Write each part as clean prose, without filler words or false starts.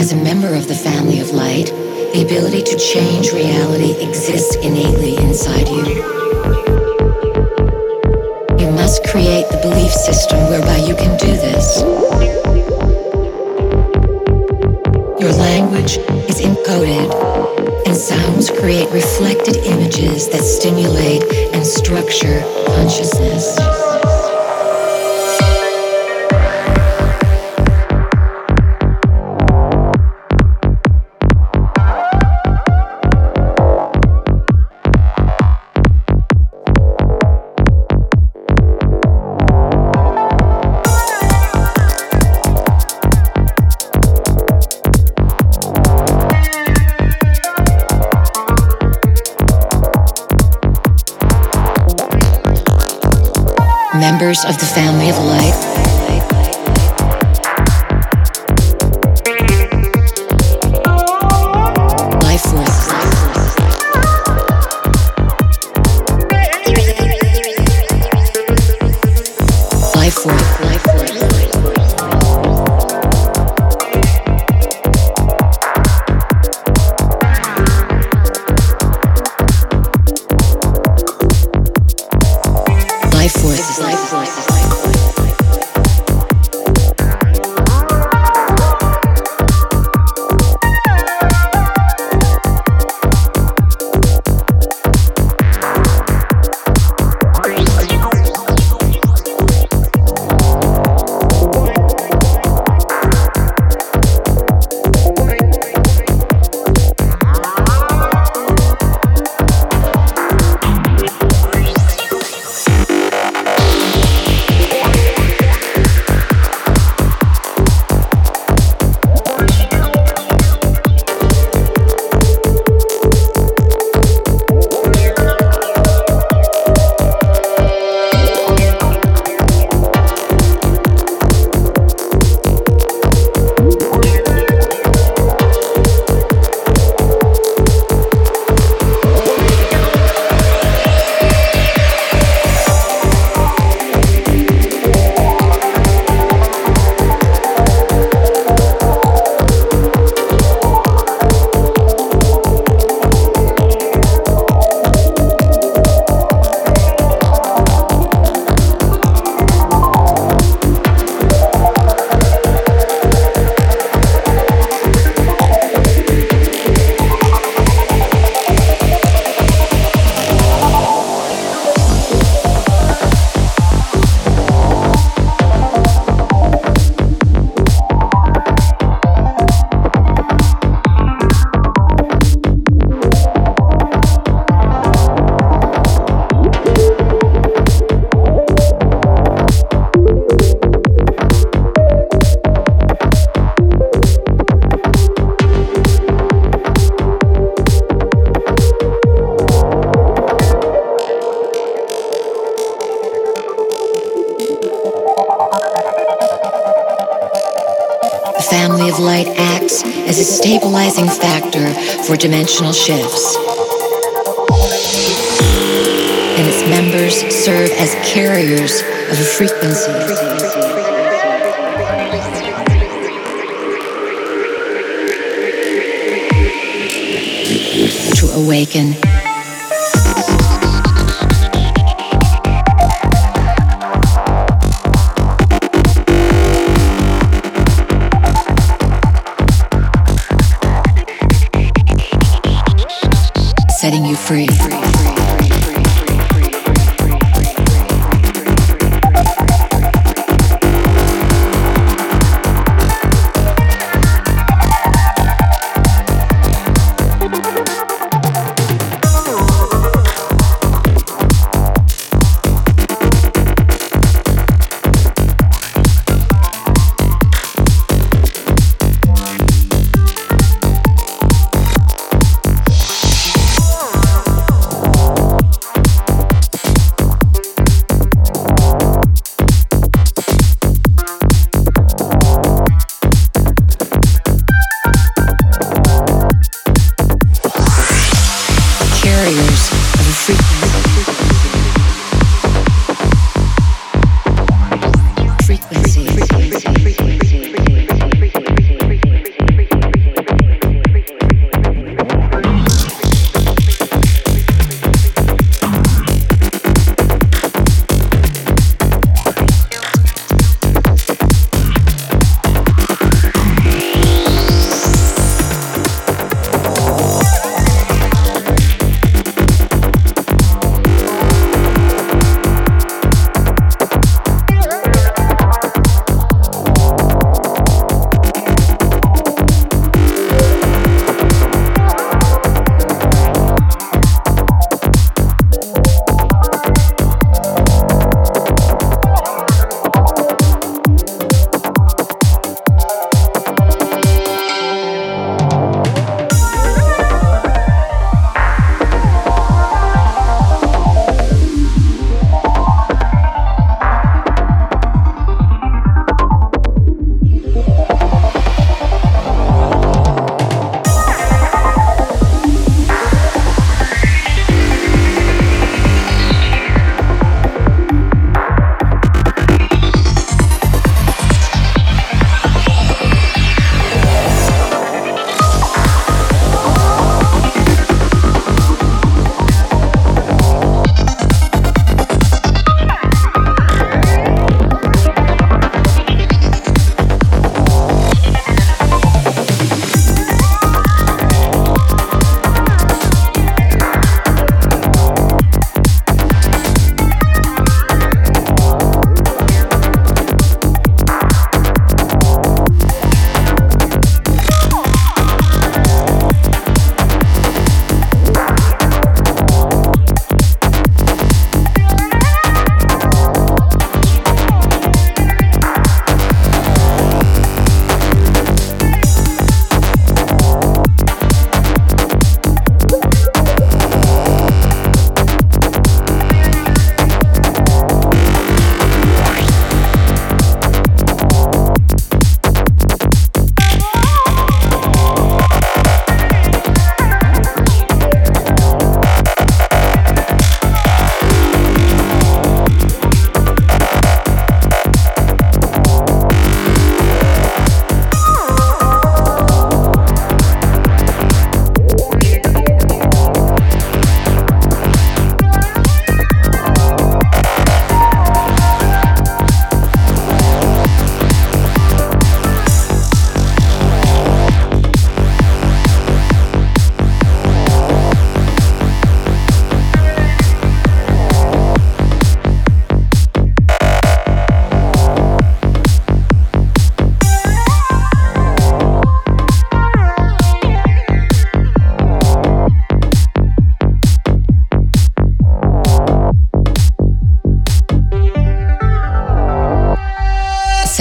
As a member of the family of light, the ability to change reality exists innately inside you. You must create the belief system whereby you can do this. Your language is encoded, and sounds create reflected images that stimulate and structure consciousness. Members of the family of light, life force, life force, life force, life force, life force. The family of light acts as a stabilizing factor for dimensional shifts, and its members serve as carriers of a frequency. To awaken. Setting you free.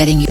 setting you